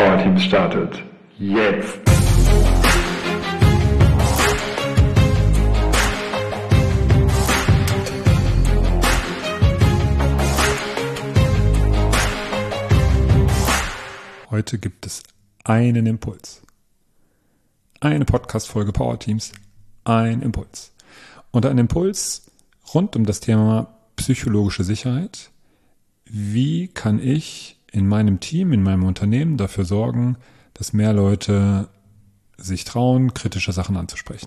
Powerteams startet jetzt. Heute gibt es einen Impuls. Eine Podcast-Folge Powerteams, ein Impuls. Und ein Impuls rund um das Thema psychologische Sicherheit. Wie kann ich in meinem Team, in meinem Unternehmen dafür sorgen, dass mehr Leute sich trauen, kritische Sachen anzusprechen?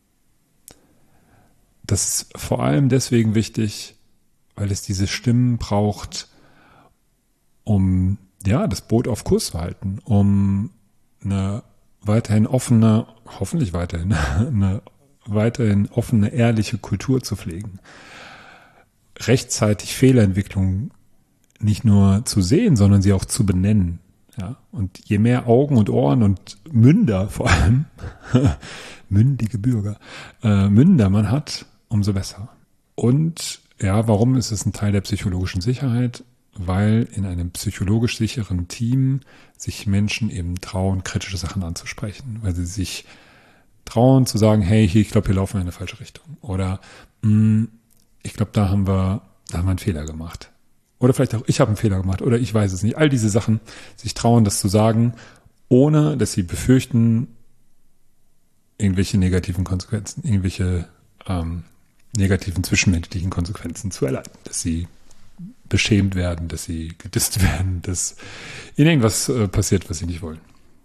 Das ist vor allem deswegen wichtig, weil es diese Stimmen braucht, um das Boot auf Kurs zu halten, um eine weiterhin offene, hoffentlich weiterhin, eine weiterhin offene, ehrliche Kultur zu pflegen. Rechtzeitig Fehlerentwicklungen nicht nur zu sehen, sondern sie auch zu benennen. Ja? Und je mehr Augen und Ohren und Münder vor allem, mündige Bürger, Münder man hat, umso besser. Und warum ist es ein Teil der psychologischen Sicherheit? Weil in einem psychologisch sicheren Team sich Menschen eben trauen, kritische Sachen anzusprechen, weil sie sich trauen zu sagen, hey, ich glaube, hier laufen wir in eine falsche Richtung. Oder ich glaube, da haben wir einen Fehler gemacht. Oder vielleicht auch, ich habe einen Fehler gemacht oder ich weiß es nicht. All diese Sachen, sich trauen, das zu sagen, ohne dass sie befürchten, irgendwelche negativen Konsequenzen, irgendwelche negativen zwischenmenschlichen Konsequenzen zu erleiden. Dass sie beschämt werden, dass sie gedisst werden, dass ihnen irgendwas passiert, was sie nicht wollen.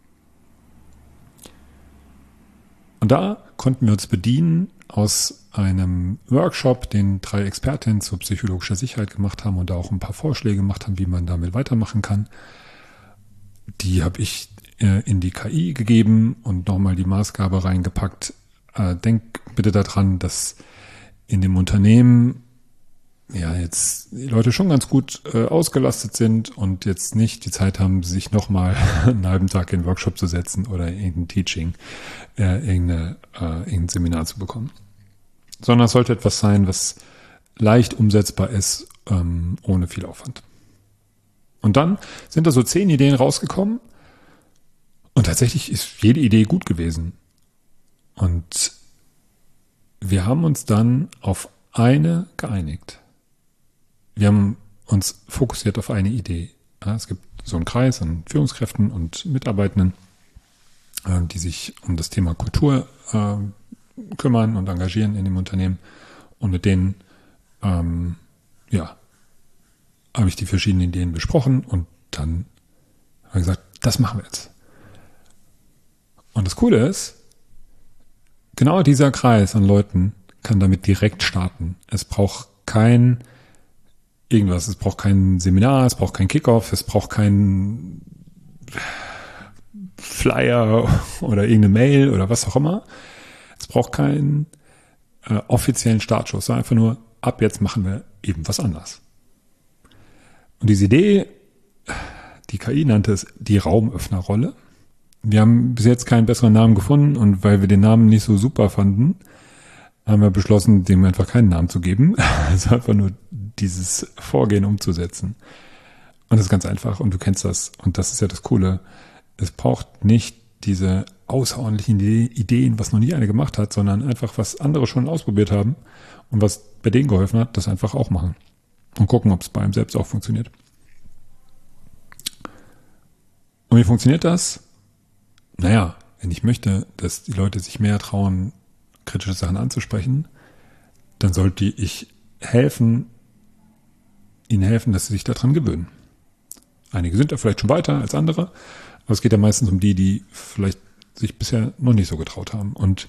Und da konnten wir uns bedienen aus einem Workshop, den 3 Expertinnen zur psychologischer Sicherheit gemacht haben und da auch ein paar Vorschläge gemacht haben, wie man damit weitermachen kann. Die habe ich in die KI gegeben und nochmal die Maßgabe reingepackt. Denk bitte daran, dass in dem Unternehmen jetzt die Leute schon ganz gut ausgelastet sind und jetzt nicht die Zeit haben, sich nochmal einen halben Tag in den Workshop zu setzen oder irgendein Teaching, irgendein Seminar zu bekommen. Sondern es sollte etwas sein, was leicht umsetzbar ist, ohne viel Aufwand. Und dann sind da so 10 Ideen rausgekommen und tatsächlich ist jede Idee gut gewesen. Und wir haben uns dann auf eine geeinigt. Wir haben uns fokussiert auf eine Idee. Ja, es gibt so einen Kreis an Führungskräften und Mitarbeitenden, die sich um das Thema Kultur kümmern und engagieren in dem Unternehmen. Und mit denen habe ich die verschiedenen Ideen besprochen und dann habe ich gesagt, das machen wir jetzt. Und das Coole ist, genau dieser Kreis an Leuten kann damit direkt starten. Es braucht kein irgendwas. Es braucht kein Seminar, es braucht kein Kickoff, es braucht kein Flyer oder irgendeine Mail oder was auch immer. Es braucht keinen offiziellen Startschuss, sondern einfach nur, ab jetzt machen wir eben was anders. Und diese Idee, die KI nannte es die Raumöffnerrolle. Wir haben bis jetzt keinen besseren Namen gefunden und weil wir den Namen nicht so super fanden, haben wir beschlossen, dem einfach keinen Namen zu geben. Also einfach nur dieses Vorgehen umzusetzen. Und das ist ganz einfach und du kennst das. Und das ist ja das Coole. Es braucht nicht diese außerordentlichen Ideen, was noch nie einer gemacht hat, sondern einfach, was andere schon ausprobiert haben und was bei denen geholfen hat, das einfach auch machen. Und gucken, ob es bei einem selbst auch funktioniert. Und wie funktioniert das? Wenn ich möchte, dass die Leute sich mehr trauen, kritische Sachen anzusprechen, dann sollte ich ihnen helfen, dass sie sich daran gewöhnen. Einige sind da vielleicht schon weiter als andere, aber es geht ja meistens um die vielleicht sich bisher noch nicht so getraut haben. Und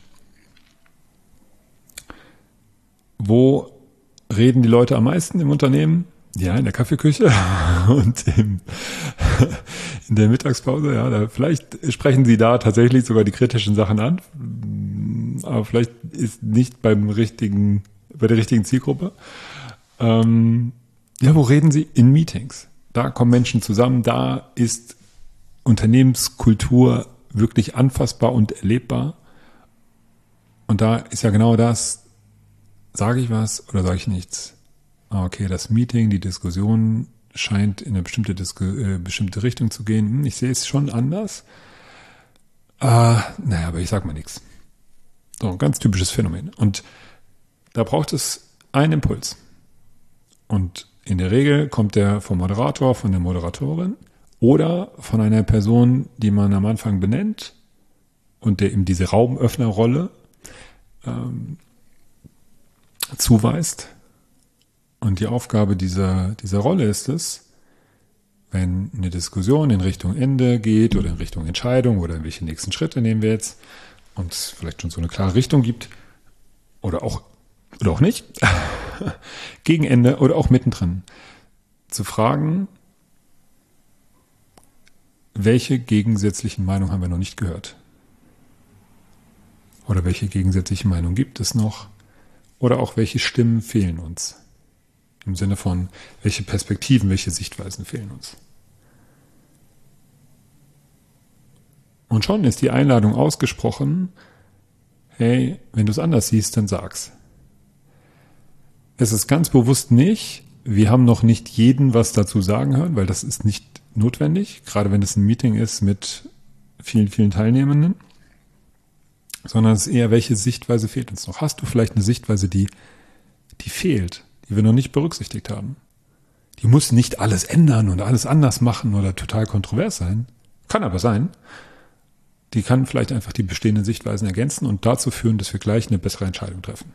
wo reden die Leute am meisten im Unternehmen? Ja, in der Kaffeeküche und in der Mittagspause. Ja, vielleicht sprechen sie da tatsächlich sogar die kritischen Sachen an, aber vielleicht ist nicht bei der richtigen Zielgruppe. Wo reden sie? In Meetings. Da kommen Menschen zusammen, da ist Unternehmenskultur wirklich anfassbar und erlebbar. Und da ist ja genau das, sage ich was oder sage ich nichts? Okay, das Meeting, die Diskussion scheint in eine bestimmte Richtung zu gehen. Ich sehe es schon anders. Naja, aber ich sag mal nichts. So, ein ganz typisches Phänomen. Und da braucht es einen Impuls. Und in der Regel kommt der vom Moderator, von der Moderatorin oder von einer Person, die man am Anfang benennt und der ihm diese Raumöffnerrolle zuweist. Und die Aufgabe dieser Rolle ist es, wenn eine Diskussion in Richtung Ende geht oder in Richtung Entscheidung oder in welche nächsten Schritte nehmen wir jetzt und es vielleicht schon so eine klare Richtung gibt oder auch nicht, gegen Ende oder auch mittendrin, zu fragen, welche gegensätzlichen Meinungen haben wir noch nicht gehört? Oder welche gegensätzliche Meinung gibt es noch? Oder auch welche Stimmen fehlen uns? Im Sinne von, welche Perspektiven, welche Sichtweisen fehlen uns? Und schon ist die Einladung ausgesprochen, hey, wenn du es anders siehst, dann sag's. Es ist ganz bewusst nicht, wir haben noch nicht jeden was dazu sagen hören, weil das ist nicht notwendig, gerade wenn es ein Meeting ist mit vielen, vielen Teilnehmenden, sondern es ist eher, welche Sichtweise fehlt uns noch? Hast du vielleicht eine Sichtweise, die fehlt, die wir noch nicht berücksichtigt haben? Die muss nicht alles ändern und alles anders machen oder total kontrovers sein. Kann aber sein. Die kann vielleicht einfach die bestehenden Sichtweisen ergänzen und dazu führen, dass wir gleich eine bessere Entscheidung treffen.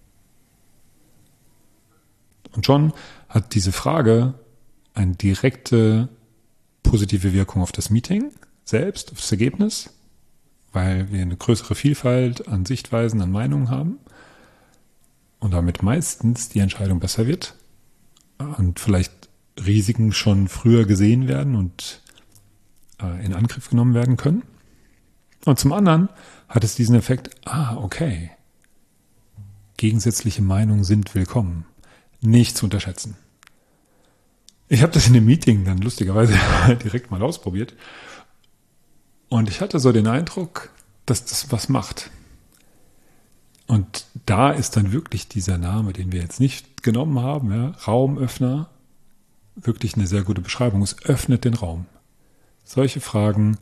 Und schon hat diese Frage eine direkte positive Wirkung auf das Meeting selbst, auf das Ergebnis, weil wir eine größere Vielfalt an Sichtweisen, an Meinungen haben und damit meistens die Entscheidung besser wird und vielleicht Risiken schon früher gesehen werden und in Angriff genommen werden können. Und zum anderen hat es diesen Effekt, okay, gegensätzliche Meinungen sind willkommen. Nicht zu unterschätzen. Ich habe das in dem Meeting dann lustigerweise direkt mal ausprobiert und ich hatte so den Eindruck, dass das was macht. Und da ist dann wirklich dieser Name, den wir jetzt nicht genommen haben, ja, Raumöffner, wirklich eine sehr gute Beschreibung. Es öffnet den Raum. Solche Fragen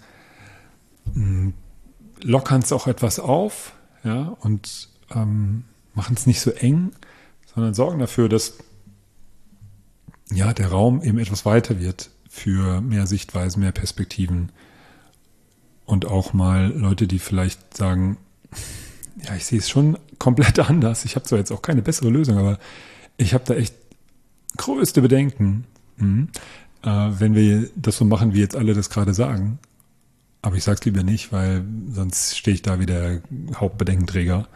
lockern es auch etwas auf, ja, und machen es nicht so eng, sondern sorgen dafür, dass ja der Raum eben etwas weiter wird für mehr Sichtweisen, mehr Perspektiven und auch mal Leute, die vielleicht sagen, ja, ich sehe es schon komplett anders. Ich habe zwar jetzt auch keine bessere Lösung, aber ich habe da echt größte Bedenken, wenn wir das so machen, wie jetzt alle das gerade sagen. Aber ich sage es lieber nicht, weil sonst stehe ich da wie der Hauptbedenkenträger.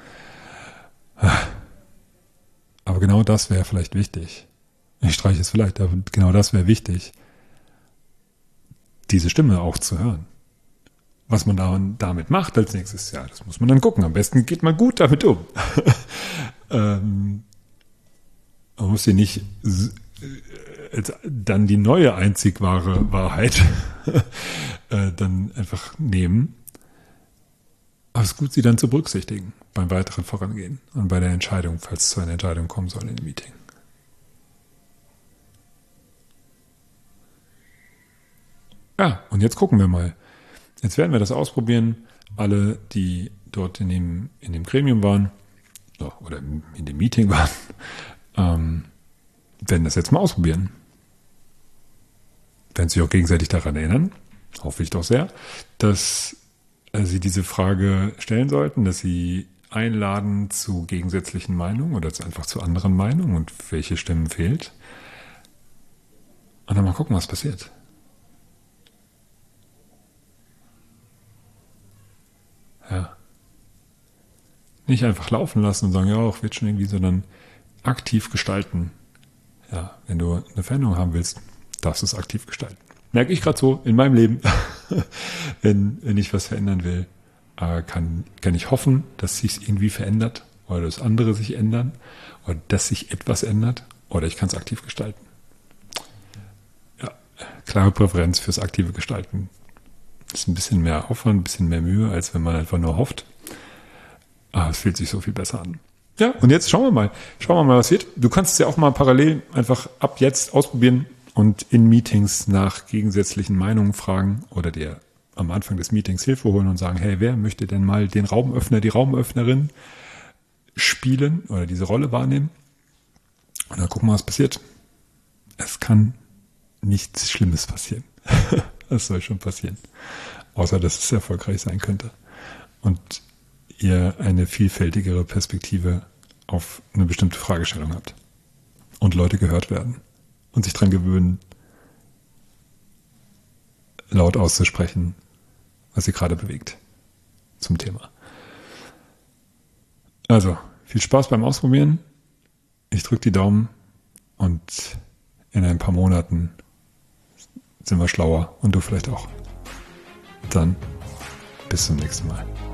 Aber genau das wäre vielleicht wichtig. Ich streiche es vielleicht, aber genau das wäre wichtig, diese Stimme auch zu hören. Was man damit macht als nächstes, ja, das muss man dann gucken. Am besten geht man gut damit um. Man muss sie nicht dann die neue einzig wahre Wahrheit dann einfach nehmen. Aber es ist gut, sie dann zu berücksichtigen beim weiteren Vorangehen und bei der Entscheidung, falls es zu einer Entscheidung kommen soll in dem Meeting. Ja, und jetzt gucken wir mal. Jetzt werden wir das ausprobieren. Alle, die dort in dem Gremium waren oder in dem Meeting waren, werden das jetzt mal ausprobieren. Werden sich auch gegenseitig daran erinnern, hoffe ich doch sehr, dass Sie diese Frage stellen sollten, dass Sie einladen zu gegensätzlichen Meinungen oder einfach zu anderen Meinungen und welche Stimmen fehlt. Und dann mal gucken, was passiert. Ja. Nicht einfach laufen lassen und sagen, ja, auch wird schon irgendwie, sondern aktiv gestalten. Ja, wenn du eine Veränderung haben willst, darfst du es aktiv gestalten. Merke ich gerade so in meinem Leben, wenn ich was verändern will, kann ich hoffen, dass sich es irgendwie verändert oder dass andere sich ändern oder dass sich etwas ändert oder ich kann es aktiv gestalten. Ja, klare Präferenz fürs aktive Gestalten. Ist ein bisschen mehr Aufwand, ein bisschen mehr Mühe, als wenn man einfach nur hofft. Aber es fühlt sich so viel besser an. Ja, und jetzt schauen wir mal, was wird. Du kannst es ja auch mal parallel einfach ab jetzt ausprobieren, und in Meetings nach gegensätzlichen Meinungen fragen oder dir am Anfang des Meetings Hilfe holen und sagen, hey, wer möchte denn mal den Raumöffner, die Raumöffnerin spielen oder diese Rolle wahrnehmen? Und dann gucken wir, was passiert. Es kann nichts Schlimmes passieren. Das soll schon passieren. Außer, dass es erfolgreich sein könnte. Und ihr eine vielfältigere Perspektive auf eine bestimmte Fragestellung habt. Und Leute gehört werden. Und sich dran gewöhnen, laut auszusprechen, was sie gerade bewegt zum Thema. Also, viel Spaß beim Ausprobieren. Ich drücke die Daumen und in ein paar Monaten sind wir schlauer und du vielleicht auch. Dann bis zum nächsten Mal.